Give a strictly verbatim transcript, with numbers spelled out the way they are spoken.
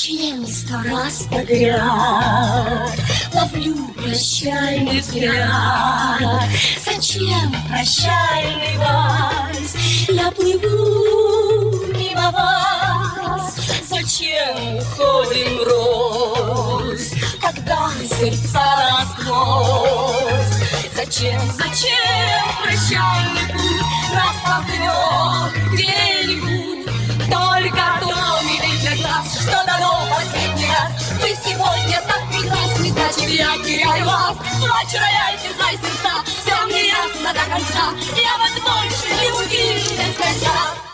Зачем сто раз подряд ловлю прощальный взгляд? Зачем прощальный вальс? Я плыву мимо вас. Зачем уходим врозь, когда сердца насквозь? Зачем, зачем прощальный путь нас толкнет где-нибудь? Только то милый для глаз, что дано последний раз. Вы сегодня так прекрасны, значит я теряю вас. Плачу, рояй, терзай сердца, все мне ясно до конца. Я вас больше не увижу до конца.